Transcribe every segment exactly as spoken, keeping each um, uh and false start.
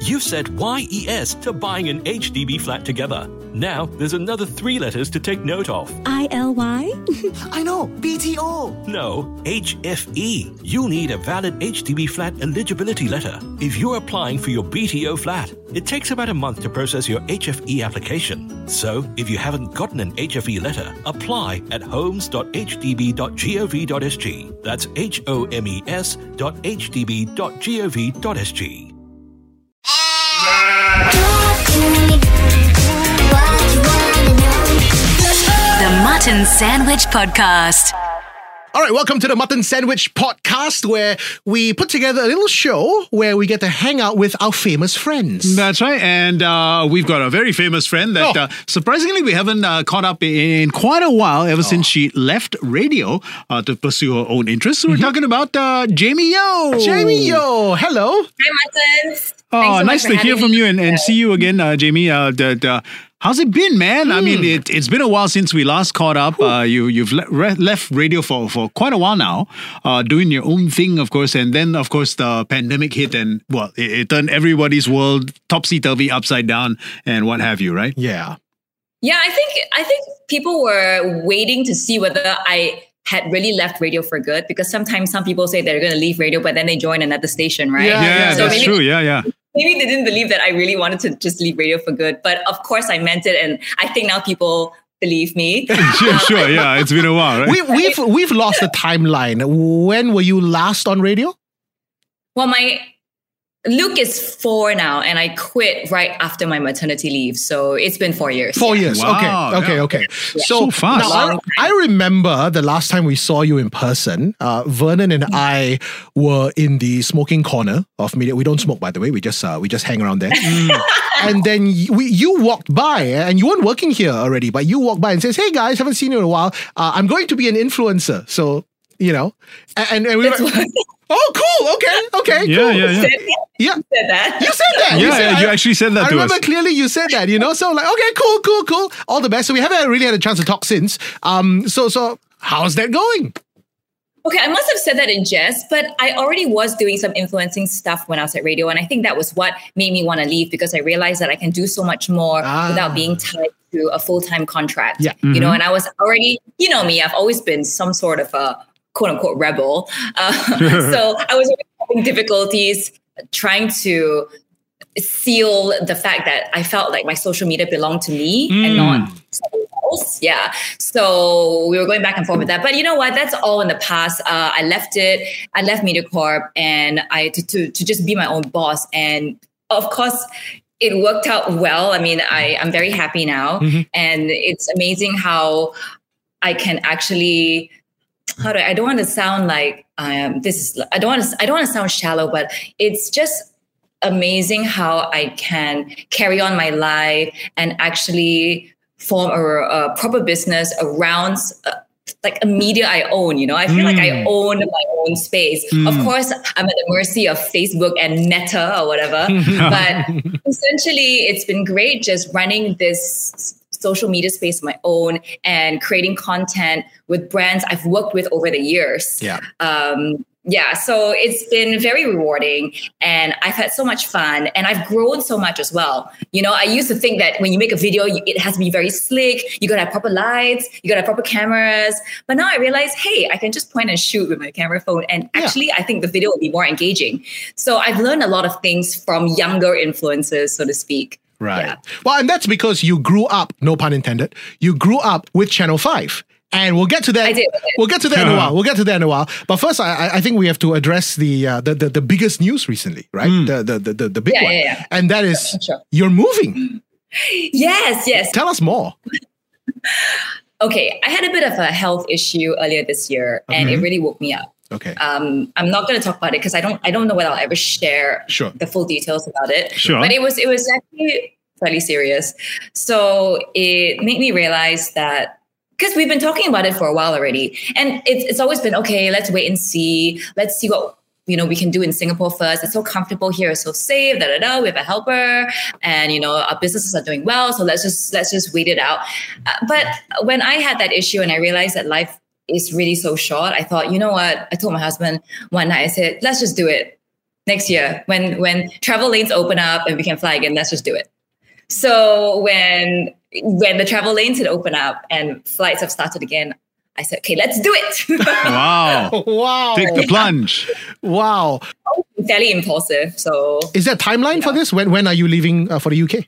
You've said Y E S to buying an H D B flat together. Now, there's another three letters to take note of. I L Y? I know, B T O. No, H F E. You'll need a valid H D B flat eligibility letter. If you're applying for your B T O flat, it takes about a month to process your H F E application. So, if you haven't gotten an H F E letter, apply at homes dot h d b dot gov dot s g. That's H O M E S dot h d b dot gov dot s g. The Mutton Sandwich Podcast. All right, welcome to the Mutton Sandwich Podcast, where we put together a little show where we get to hang out with our famous friends. That's right, and uh, we've got a very famous friend that Oh. uh, surprisingly we haven't uh, caught up in quite a while, ever since she left radio uh, to pursue her own interests. We're talking about uh, Jamie Yo. Jamie Yo, hello. Hi, Muttons. Oh, Thanks so nice much for to hear having from me. you and, and see you again, uh, Jamie. Uh, the, the, how's it been, man? I mean, it, it's been a while since we last caught up. Uh, you, you've le- re- left radio for, for quite a while now, uh, doing your own thing, of course. And then, of course, the pandemic hit and, well, it, it turned everybody's world topsy-turvy, upside down, and what have you, right? Yeah. Yeah, I think I think people were waiting to see whether I had really left radio for good, because sometimes some people say they're going to leave radio, but then they join another station, right? Yeah, Yeah, yeah, So that's maybe- true. Yeah, yeah. Maybe they didn't believe that I really wanted to just leave radio for good, but of course I meant it, and I think now people believe me. Sure, sure. Yeah, it's been a while, right? We, we've, we've lost the timeline. When were you last on radio? Well, my Luke is four now, and I quit right after my maternity leave, so it's been four years. Four yeah. years. Wow, okay, okay, yeah. okay. So fast. Now, I, Long I remember the last time we saw you in person. Uh, Vernon and I were in the smoking corner of media. We don't smoke, by the way. We just uh, we just hang around there. And then y- we, you walked by, and you weren't working here already, but you walked by and says, "Hey guys, haven't seen you in a while. Uh, I'm going to be an influencer." So you know, and, and we That's were. what Oh, cool. Okay, okay, Yeah, cool. yeah, yeah. said, Yeah. said that. You said that. Yeah, you, said, yeah, you I- actually said that I to remember us. clearly you said that, you know? So like, okay, cool, cool, cool. All the best. So we haven't really had a chance to talk since. Um, so so how's that going? Okay, I must have said that in jest, but I already was doing some influencing stuff when I was at radio. And I think that was what made me want to leave, because I realized that I can do so much more Ah. without being tied to a full-time contract. Yeah. You know, and I was already, you know me, I've always been some sort of a quote unquote rebel. Uh, so I was having difficulties trying to seal the fact that I felt like my social media belonged to me and not someone else. Yeah. So we were going back and forth with that. But you know what? That's all in the past. Uh, I left it. I left MediaCorp and I to, to to just be my own boss. And of course, it worked out well. I mean, I, I'm very happy now. And it's amazing how I can actually how do I, I don't want to sound like um this is I don't want to I don't want to sound shallow, but it's just amazing how I can carry on my life and actually form a, a proper business around uh, like a media I own. You know, I feel like I own my own space. Of course, I'm at the mercy of Facebook and Meta or whatever, but essentially it's been great just running this social media space of my own and creating content with brands I've worked with over the years. Yeah. Um, yeah, so it's been very rewarding and I've had so much fun and I've grown so much as well. You know, I used to think that when you make a video, you, it has to be very slick. You got to have proper lights, you got to have proper cameras. But now I realize, hey, I can just point and shoot with my camera phone. And actually, I think the video will be more engaging. So I've learned a lot of things from younger influencers, so to speak. Right. Yeah. Well, and that's because you grew up, no pun intended, you grew up with Channel five. And we'll get to that. I did. We'll get to that in a while. We'll get to that in a while. But first, I, I think we have to address the uh, the, the the biggest news recently, right? The, the the the the big Yeah, one, yeah, yeah. and that is Sure. you're moving. Yes, yes. Tell us more. Okay, I had a bit of a health issue earlier this year, and it really woke me up. Okay. Um, I'm not going to talk about it because I don't I don't know whether I'll ever share Sure. the full details about it. Sure. But it was it was actually fairly serious. So it made me realize that because we've been talking about it for a while already, and it's it's always been okay. Let's wait and see. Let's see what you know we can do in Singapore first. It's so comfortable here. It's so safe. Da da da. We have a helper, and you know our businesses are doing well. So let's just let's just wait it out. Uh, but when I had that issue and I realized that life is really so short, I thought, you know what? I told my husband one night. I said, let's just do it. next year when when travel lanes open up and we can fly again. Let's just do it. So when when the travel lanes had opened up and flights have started again, I said, okay, let's do it. Wow. Wow. Take the plunge. Wow. Fairly impulsive. So Is there a timeline for this? When when are you leaving uh, for the U K?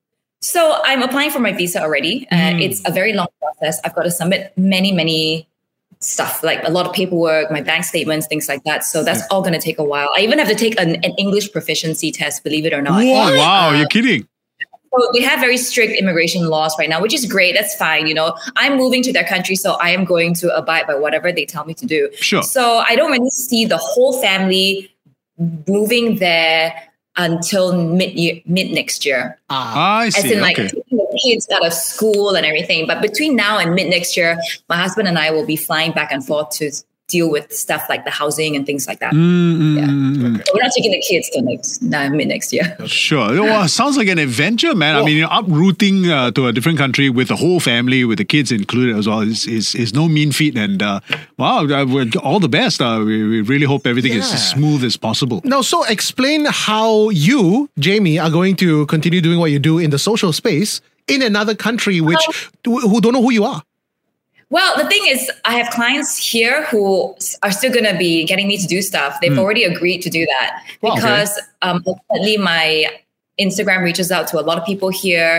So I'm applying for my visa already. Uh, Mm. It's a very long process. I've got to submit many, many stuff, like a lot of paperwork, my bank statements, things like that. So that's all going to take a while. I even have to take an, an English proficiency test, believe it or not. Oh, wow. You're kidding. So they have very strict immigration laws right now, which is great. That's fine. You know, I'm moving to their country, so I am going to abide by whatever they tell me to do. Sure. So I don't really see the whole family moving there until mid year, mid next year. Ah, I As see. in, like, Okay. taking the kids out of school and everything. But between now and mid next year, my husband and I will be flying back and forth to deal with stuff like the housing and things like that. Mm, Yeah. mm, mm, But we're not taking the kids till next nah, mid next year. mm. Sure. Well, sounds like an adventure, man. I mean, you know, uprooting uh, to a different country with the whole family, with the kids included as well, is is, is no mean feat. And uh, wow, uh, we're all the best. Uh, we, we really hope everything is Yeah. as smooth as possible. Now, so explain how you, Jamie, are going to continue doing what you do in the social space in another country, which who don't know who you are. Well, the thing is, I have clients here who are still going to be getting me to do stuff. They've already agreed to do that Wow, okay. because um, ultimately my Instagram reaches out to a lot of people here.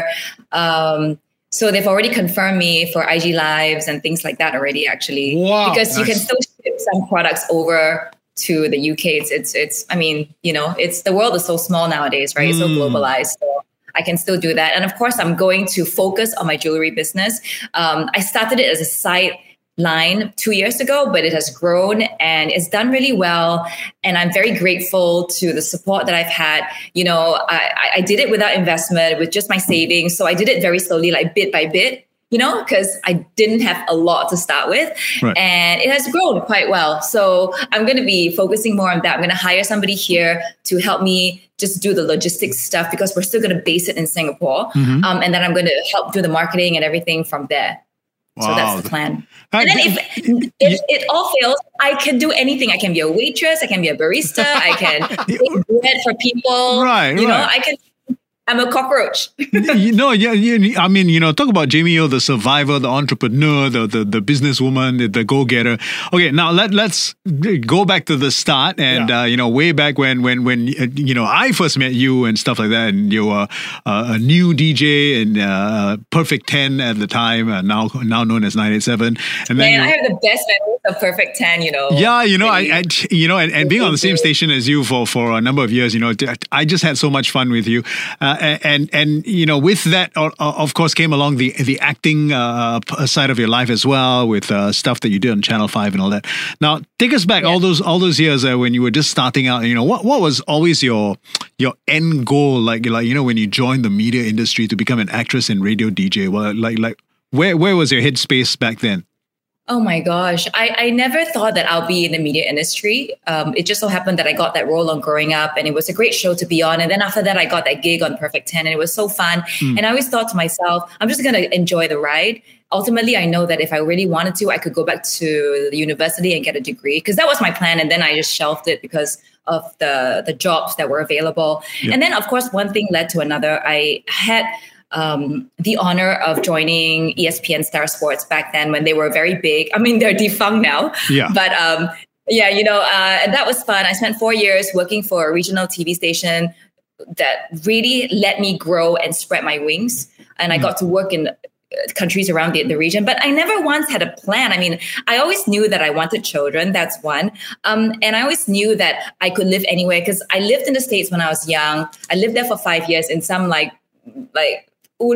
Um, so they've already confirmed me for I G Lives and things like that already, actually. Wow, because you can nice. still ship some products over to the U K. It's, it's, it's, I mean, you know, it's the world is so small nowadays, right? It's so globalized. So I can still do that. And of course, I'm going to focus on my jewelry business. Um, I started it as a side line two years ago, but it has grown and it's done really well. And I'm very grateful to the support that I've had. You know, I, I did it without investment, with just my savings. So I did it very slowly, like bit by bit, you know, because I didn't have a lot to start with. Right. And it has grown quite well. So I'm going to be focusing more on that. I'm going to hire somebody here to help me just do the logistics stuff because we're still going to base it in Singapore. Mm-hmm. Um, and then I'm going to help do the marketing and everything from there. So Wow. that's the plan. Uh, And then if, if it all fails, I can do anything. I can be a waitress. I can be a barista. I can make bread for people. Right, You know, right. I can. I'm a cockroach. you know, yeah, yeah, I mean, you know, talk about Jamie Yeo, the survivor, the entrepreneur, the the, the businesswoman, the, the go-getter. Okay, now let let's go back to the start, and Yeah. uh, you know, way back when when when uh, you know I first met you and stuff like that, and you were uh, a new D J and uh, Perfect ten at the time, uh, now now known as nine eighty-seven, and then Man, I you, have the best memories of Perfect ten, you know. yeah, you know, I, Really. I you know, and, and being on the same station as you for for a number of years, you know, I just had so much fun with you, uh, and and you know, with that, uh, of course, came along the the acting uh, side of your life as well, with uh, stuff that you did on Channel Five and all that. Now, take us back all those all those years uh, when you were just starting out. You know, what what was always your your end goal, like like you know, when you joined the media industry to become an actress and radio D J? Well, like like where where was your headspace back then? Oh my gosh. I, I never thought that I'll be in the media industry. Um, it just so happened that I got that role on Growing Up and it was a great show to be on. And then after that, I got that gig on Perfect ten and it was so fun. Mm. And I always thought to myself, I'm just going to enjoy the ride. Ultimately, I know that if I really wanted to, I could go back to the university and get a degree because that was my plan. And then I just shelved it because of the, the jobs that were available. Yeah. And then, of course, one thing led to another. I had um, the honor of joining E S P N Star Sports back then when they were very big. I mean, they're defunct now. Yeah. But um, yeah, you know, uh, and that was fun. I spent four years working for a regional T V station that really let me grow and spread my wings. And I got to work in countries around the, the region, but I never once had a plan. I mean, I always knew that I wanted children. That's one. Um, and I always knew that I could live anywhere because I lived in the States when I was young. I lived there for five years in some like, like,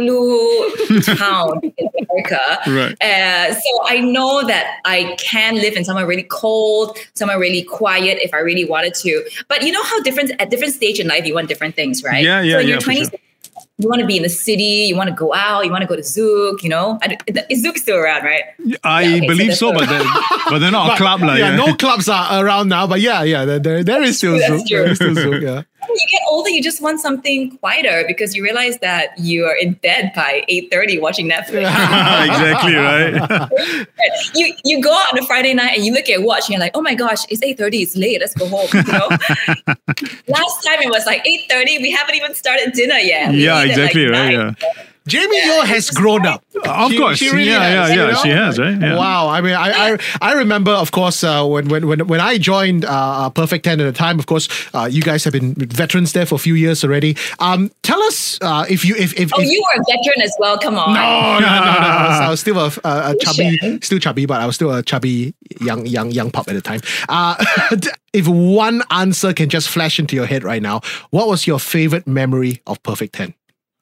Ulu town in America. Right. Uh, so I know that I can live in somewhere really cold, somewhere really quiet if I really wanted to. But you know how different at different stage in life you want different things, right? Yeah, yeah, so in yeah, your for twenties, sure. you want to be in the city, you want to go out, you want to go to Zouk, you know? I, is Zouk still around, right? I Yeah, okay, so believe that's so, the- but they're, but they're not a club, like yeah, no clubs are around now, but yeah, yeah, there, there, there is still That's Zouk. true. There is still Zouk, yeah. you get older, you just want something quieter because you realize that you are in bed by eight thirty watching Netflix. Exactly, right? you you go out on a Friday night and you look at your watch and you're like, oh my gosh, it's eight thirty, it's late, let's go home. You know? Last time it was like eight thirty, we haven't even started dinner yet. We Yeah, eat at, exactly, like, right? nine. Yeah. Jamie Yeah, Yo it's has just grown up. Of She- course. she really yeah, has, yeah, you yeah. know? She has, right? Yeah. Wow. I mean, I I, I remember, of course, uh, when, when when when I joined uh, Perfect ten at the time. Of course, uh, you guys have been veterans there for a few years already. Um, tell us uh, if you if if, Oh, if you were a veteran as well. Come on. Oh, no, no, no, no. I was, I was still a, a, a chubby, Shouldn't. still chubby, but I was still a chubby young, young, young pup at the time. Uh, if one answer can just flash into your head right now, what was your favorite memory of Perfect ten?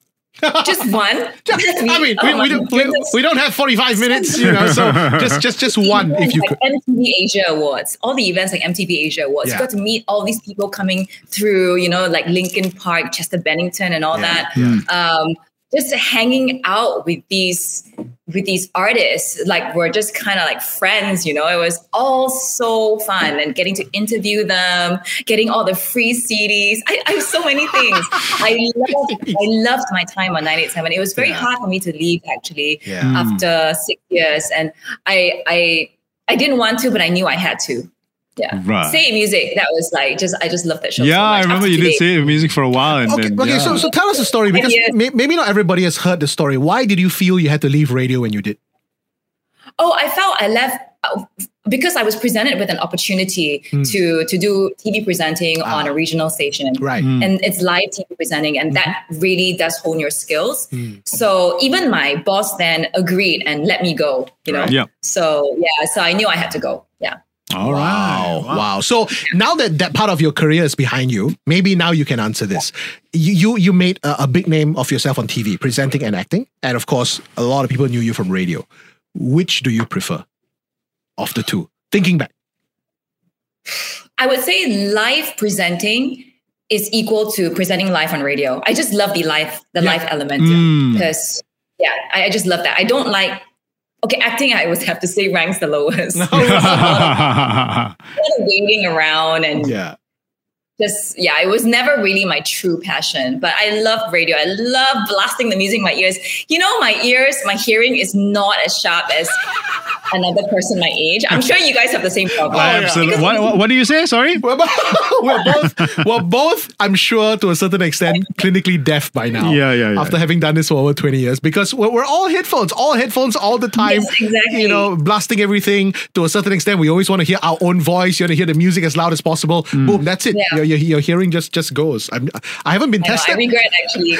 Just one. I mean, Oh we, my we, don't, we, goodness. we don't have forty-five minutes, you know, so just just just one if you like could. M T V Asia Awards, all the events like M T V Asia Awards, Yeah. you got to meet all these people coming through, you know, like Linkin Park, Chester Bennington, and all Yeah, that. Um, just hanging out with these with these artists, like we're just kind of like friends, you know. It was all so fun, and getting to interview them, getting all the free C Ds. I, I have so many things. I loved, I loved my time on nine eight seven. It was very Yeah. hard for me to leave actually Yeah. Mm. after six years, and I I I didn't want to, but I knew I had to. Yeah, Right. Say Music. That was like just I just love that show. Yeah, so much. I remember Up you to did date. say music for a while. And, Okay, and, okay. yeah. So, so tell us a story because Yes. may, maybe not everybody has heard the story. Why did you feel you had to leave radio when you did? Oh, I felt I left uh, because I was presented with an opportunity to to do T V presenting Ah. on a regional station. Right. And it's live T V presenting, and that really does hone your skills. So even my boss then agreed and let me go, you know? Right. Yeah. So yeah, so I knew I had to go. Yeah. All Wow, right. wow. So now that that part of your career is behind you, maybe now you can answer this. You you, you made a, a big name of yourself on T V, presenting and acting. And of course, a lot of people knew you from radio. Which do you prefer of the two? Thinking back. I would say live presenting is equal to presenting live on radio. I just love the live, the Yeah. live element Mm. because yeah, I, I just love that. I don't like okay, acting. I always have to say ranks the lowest. There's a lot of, a lot of waiting around and Yeah. just yeah, it was never really my true passion. But I love radio. I love blasting the music in my ears. You know, my ears, my hearing is not as sharp as another person my age. I'm sure you guys have the same problem. Absolutely. Because- What, what, what do you say? Sorry? We're both, we're both, we're both, I'm sure, to a certain extent, clinically deaf by now. Yeah, yeah, yeah. After having done this for over twenty years, because we're, we're all headphones, all headphones, all the time. Yes, exactly. You know, blasting everything. To a certain extent, we always want to hear our own voice. You want to hear the music as loud as possible. Boom, that's it. Yeah. Your, your, your hearing just just goes. I'm, I haven't been I know, tested. I regret actually.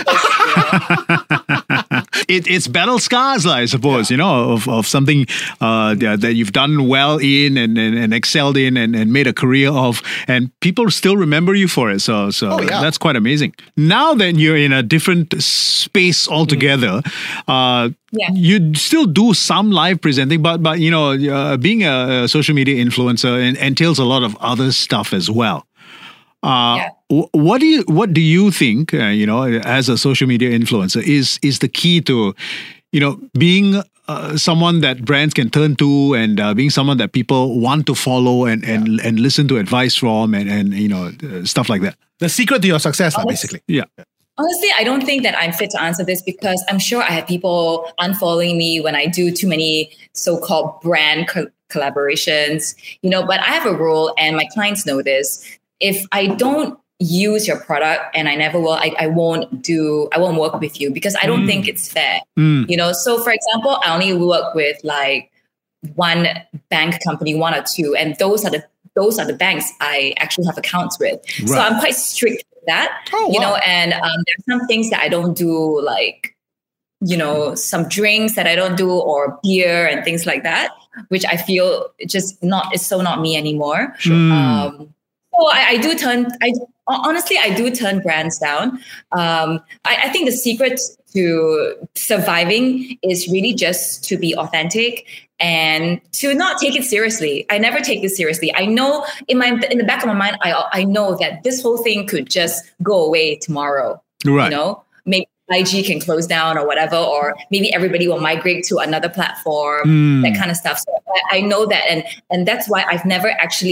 'cause, you know, It, it's battle scars, lah, I suppose, you know, of, of something uh, that that you've done well in and, and, and excelled in and, and made a career of, and people still remember you for it. So, so Oh, yeah. that's quite amazing. Now that you're in a different space altogether, uh, Yeah. you still do some live presenting, but but you know, uh, being a, a social media influencer en- entails a lot of other stuff as well. Uh, Yeah. wh- what do you what do you think? Uh, you know, as a social media influencer, is is the key to, you know, being uh, someone that brands can turn to and uh, being someone that people want to follow and and, and listen to advice from and and you know uh, stuff like that. The secret to your success, lah, Oh. basically. Yeah. honestly, I don't think that I'm fit to answer this because I'm sure I have people unfollowing me when I do too many so-called brand co- collaborations, you know, but I have a rule and my clients know this. If I don't use your product and I never will, I, I won't do, I won't work with you because I don't think it's fair. Mm. You know, so for example, I only work with like one bank company, one or two, and those are the those are the banks I actually have accounts with. So Right. I'm quite strict with that. Oh, you wow. know, and um, there are some things that I don't do, like, you know, some drinks that I don't do or beer and things like that, which I feel just not, it's so not me anymore. Mm. Um, so I, I do turn, I honestly, I do turn brands down. Um, I, I think the secret to surviving is really just to be authentic and to not take it seriously. I never take it seriously. I know in my in the back of my mind, I I know that this whole thing could just go away tomorrow. Right. You know, maybe I G can close down or whatever, or maybe everybody will migrate to another platform, Mm. that kind of stuff. So I, I know that, and and that's why I've never actually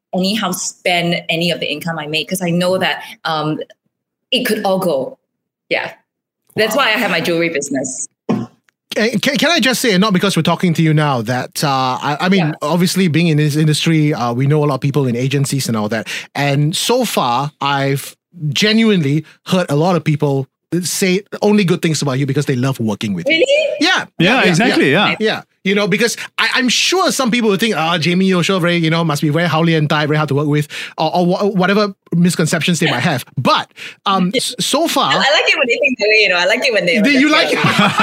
anyhow spend any of the income I make because I know that um, it could all go. Yeah. That's why I have my jewelry business. Can, can I just say, not because we're talking to you now, that uh, I, I mean, Yeah. obviously being in this industry, uh, we know a lot of people in agencies and all that. And so far, I've genuinely heard a lot of people say only good things about you because they love working with you. Really? Yeah. Yeah, exactly, yeah. Yeah. You know, because I, I'm sure some people would think, ah, Jamie Yeo very, you know, must be very howly and tight, very hard to work with, or, or wha- whatever misconceptions they might have. But um, s- so far, I like it when they think that way, you know. I like it when they. do you like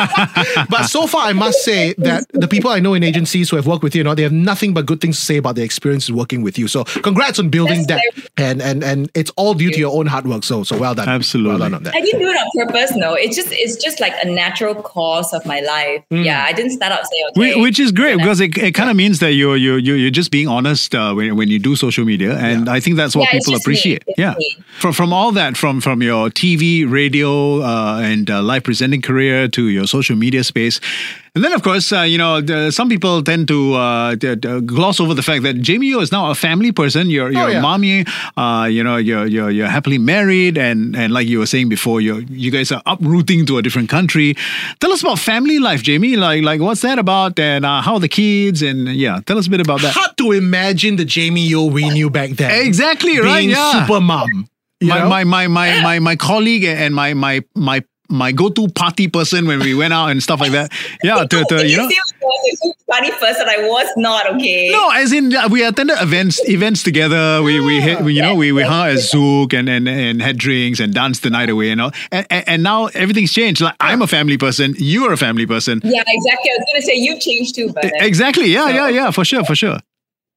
it? But so far, I must say that the people I know in agencies who have worked with you, you know, they have nothing but good things to say about their experiences working with you. So congrats on building That's that. And and and it's all due to your own hard work. So so well done. Absolutely. Well done on that. I didn't do it on purpose. No, it's just it's just like a natural course of my life. Yeah, I didn't start out saying okay. Whi- Which is great and I- because it, it kind of means that you're you're you're you're just being honest uh, when when you do social media, and I think that's what Yeah, it's people just me. appreciate. It's Yeah, me. from from all that, from from your T V, radio, uh, and uh, live presenting career to your social media space. And then, of course, uh, you know, the, some people tend to uh, d- d- gloss over the fact that Jamie Yeo is now a family person. You're, you're Oh, yeah. a mommy. Uh, you know, you're, you're you're happily married, and and like you were saying before, you you guys are uprooting to a different country. Tell us about family life, Jamie. Like like what's that about, and uh, how are the kids? And yeah, tell us a bit about that. Hard to imagine the Jamie Yeo we knew back then. Exactly right. Being Yeah. super mom. you my, know? my my my my my colleague and my my my my go-to party person when we went out and stuff like that. Yeah, to, to you know. see I was a huge funny person. I was not okay. No, as in uh, we attended events events together. We we, had, we you know we we hung out at Zouk and, and and had drinks and danced the night away. You know, and, and and now everything's changed. Like I'm a family person, you're a family person. Yeah, exactly. I was gonna say you changed too, but Exactly. Yeah, yeah, yeah. For sure, for sure.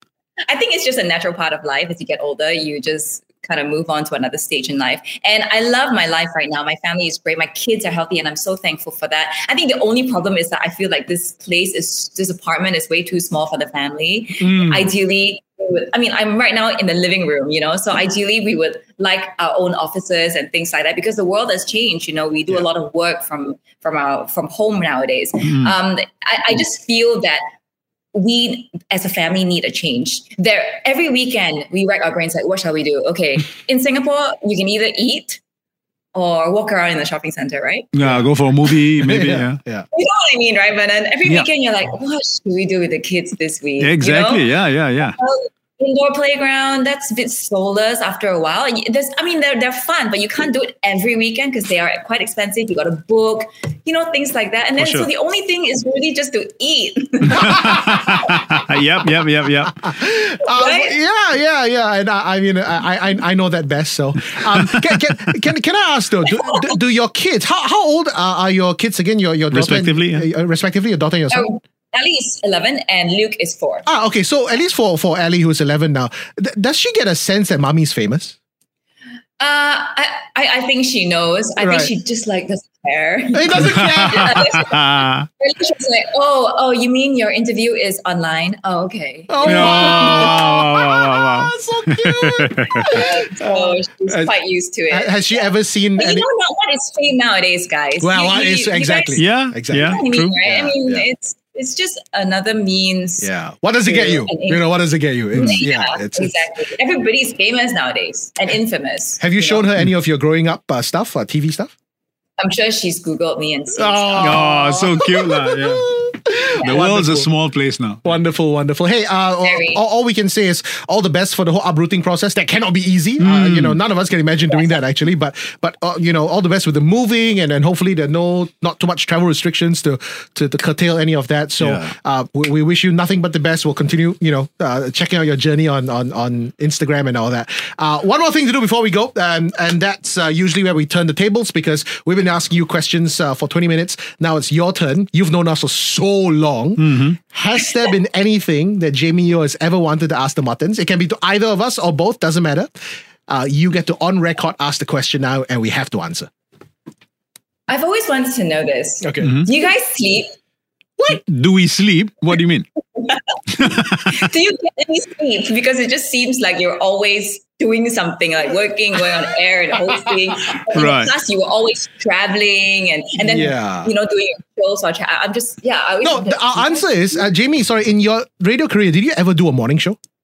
I think it's just a natural part of life. As you get older, you just kind of move on to another stage in life. And I love my life right now. My family is great. My kids are healthy, and I'm so thankful for that. I think the only problem is that I feel like this place is this apartment is way too small for the family. Ideally, we would, I mean, I'm right now in the living room, you know, so ideally we would like our own offices and things like that because the world has changed. You know, we do a lot of work from from our from home nowadays. Um, I, I just feel that we as a family need a change. There every weekend we rack our brains like, what shall we do? Okay, in Singapore you can either eat or walk around in the shopping center, right? Yeah, go for a movie, maybe. yeah. yeah. You know what I mean, right? But then every Yeah. weekend you're like, what should we do with the kids this week? You know? Exactly. Yeah, yeah, yeah. Well, indoor playground, that's a bit soulless after a while. And you- There's, I mean, they're, they're fun, but you can't do it every weekend because they are quite expensive. You got to book, you know, things like that. And then, sure. so the only thing is really just to eat. yep, yep, yep, yep. Um, Right? yeah, yeah, yeah. And I, I mean, I, I, I know that best. So, um, can, can, can, can I ask though? Do, do, do your kids? How, how old are, are your kids again? Your, your daughter, and- Respectively, yeah. uh, respectively, your daughter and your son. Oh, Ellie is eleven and Luke is four. Ah, okay. So at least for for Ellie, who's eleven now, th- does she get a sense that mommy's famous? Uh, I, I, I think she knows. I Right. think she just like doesn't care. He doesn't care. She's like, oh, oh, you mean your interview is online? Oh, okay. Oh, wow, wow, wow, wow, wow. so cute. So she's uh, quite used to it. Ha- Has she ever seen But you any? know not what is fame nowadays, guys. Well, You- what you- is- you guys exactly. Yeah, Exactly. yeah, know what I mean, true. right? Yeah, I mean, yeah. it's it's just another means. Yeah. What does it get you? And- You know, what does it get you? It's, Yeah, yeah. It's, it's- exactly. Everybody's famous nowadays and infamous. Have you shown her any of your growing up uh, stuff, uh, T V stuff? I'm sure she's Googled me and seen stuff. Oh, so cute, lah. Yeah. The world's a Wonderful. small place now. Wonderful, wonderful. Hey, uh, Very. all, all we can say is all the best for the whole uprooting process. That cannot be easy. Uh, you know, none of us can imagine doing that actually. But but uh, you know, all the best with the moving, and then hopefully there are no not too much travel restrictions to to, to curtail any of that. So Yeah. uh, we, we wish you nothing but the best. We'll continue, you know, uh, checking out your journey on on on Instagram and all that. Uh, one more thing to do before we go, um, and that's uh, usually where we turn the tables because we've been asking you questions uh, for twenty minutes. Now it's your turn. You've known us for so long. Has there been anything that Jamie Yeo has ever wanted to ask the Muttons? It can be to either of us or both, doesn't matter. Uh, you get to on record ask the question now, and we have to answer. I've always wanted to know this. Okay. Do you guys sleep? Do we sleep? What do you mean? Do you get any sleep? Because it just seems like you're always doing something, like working, going on air and hosting. In Right. the past, you were always traveling and, and then, Yeah. you know, doing shows. Or tra- I'm just, yeah. I always No, wanted the, to our see answer is, uh, Jamie, sorry, in your radio career, did you ever do a morning show?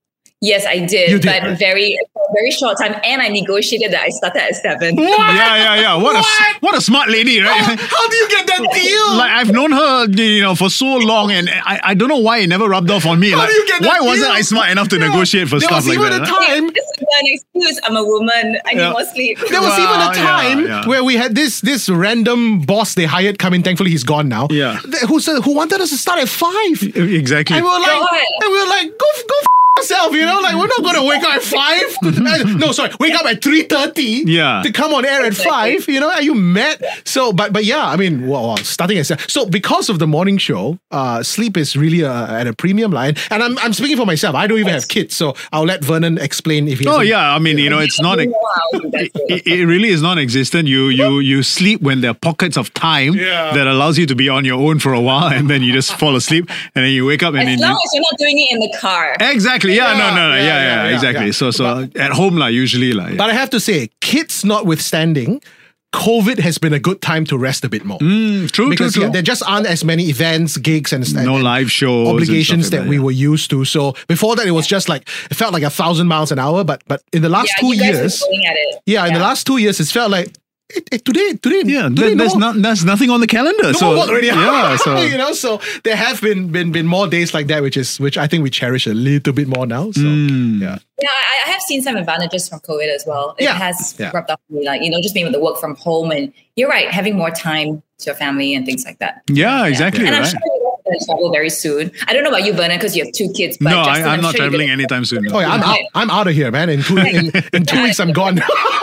Yes, I did, You did, but right? very very short time, and I negotiated that I started at seven. Yeah, yeah, yeah. What, a What? what a smart lady, right? How do you get that deal? Like I've known her, you know, for so long, and I, I don't know why it never rubbed off on me. How Like, do you get that why wasn't deal? I smart enough to Yeah. negotiate for There stuff was like even that? a huh? time. This is an excuse. I'm a woman. I need Yeah. more sleep. There was even Wow, a yeah, time yeah. where we had this this random boss they hired come in. Thankfully, he's gone now. Yeah. th- Who said who wanted us to start at five? Exactly. And we were like, God. and we were like, go f- go f- yourself, you know, like we're not going to wake up at five. Uh, no, sorry, wake up at three thirty. Yeah. To come on air at Exactly. five. You know, are you mad? So, but but yeah, I mean, well, well, starting at seven. So because of the morning show, uh, sleep is really uh, at a premium line. And I'm I'm speaking for myself. I don't even have kids, so I'll let Vernon explain if he. Oh hasn't- yeah, I mean, you know, it's not. A, Wow, that's it, it really is non-existent. You you you sleep when there are pockets of time Yeah. that allows you to be on your own for a while, and then you just fall asleep, and then you wake up and As then long you, as you're not doing it in the car. exactly. Yeah, no, no, no. Yeah, Yeah, yeah, yeah, yeah, exactly. yeah. So so at home lah, usually like. But I have to say, kids notwithstanding, COVID has been a good time to rest a bit more. Mm, true, Because true, yeah, true. there just aren't as many events, gigs, and and- No and live shows and obligations stuff like that that, we yeah. were used to. So before that, it was just like it felt like a thousand miles an hour. But but in the last Yeah, two you guys years, were going at it. yeah, in the last two years, it's felt like it, it, today today Yeah, today there- there's no, not there's nothing on the calendar. no so more work already. yeah, so you know, so there have been been been more days like that, which is which I think we cherish a little bit more now. So Mm. yeah. Yeah, I, I have seen some advantages from COVID as well. It Yeah, has yeah. rubbed off on me, like, you know, just being able to work from home. And you're right, having more time to your family and things like that. yeah, exactly. And I'm Right. sure you're going to travel very soon. I don't know about you, Vernon, because you have two kids. But No, I, Justin, I'm not sure you're traveling gonna- anytime soon. no. Oh yeah, I'm out. I'm out of here, man. In two in, in two weeks, I'm gone.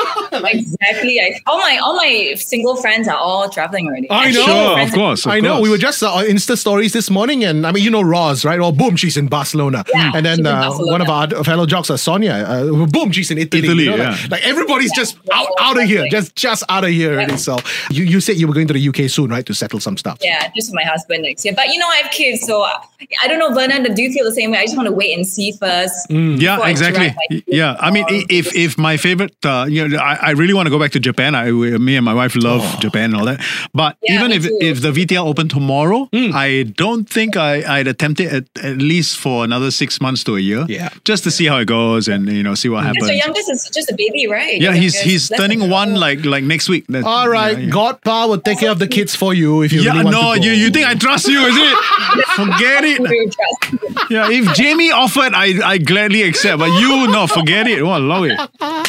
Exactly. I, all my all my single friends are all traveling already. I Actually, know. all my Sure, friends of course. Of I know. course. We were just uh, on Insta stories this morning, and I mean, you know, Roz, right? Or boom, she's in Barcelona. Yeah, and then she's in uh, Barcelona. one of our other fellow jocks, uh, Sonia, uh, boom, she's in Italy. Italy, you know, yeah. like, like everybody's just out, out of here, just just out of here already. So you, you said you were going to the U K soon, right, to settle some stuff. Yeah, just with my husband next year. But you know, I have kids, so I, I don't know, Vernon, do you feel the same way? I just want to wait and see first. Yeah, before I exactly. drag my kids Yeah, I mean, i- if if my favorite, uh, you know, I, I really want to go back to Japan. I, we- me and my wife love Japan and all that. But Yeah, even me if too. if the V T L opened tomorrow, I don't think I, I'd attempt it at, at least for another six months to a year. Yeah. just to see how it goes and you know see what Because happens. your youngest is just a baby, right? Yeah, Your he's youngest he's is less turning than- one like like next week. That- All right, yeah, yeah. Godpa will take care of the kids for you if you Yeah, really want no, to go. you, you think I trust you, is it? Forget it. We will trust. Yeah, if Jamie offered, I I gladly accept. But you, no, forget it. Walao it.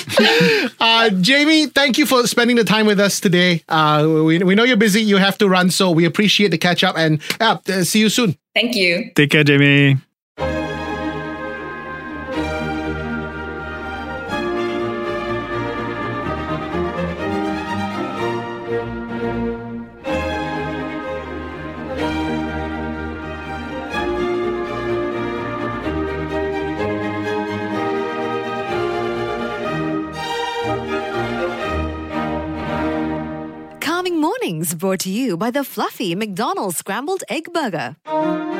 Uh, Jamie, thank you for spending the time with us today. Uh, we, we know you're busy, you have to run, so we appreciate the catch up and uh, uh, see you soon. Thank you. Take care, Jamie. Calming Mornings brought to you by the fluffy McDonald's Scrambled Egg Burger.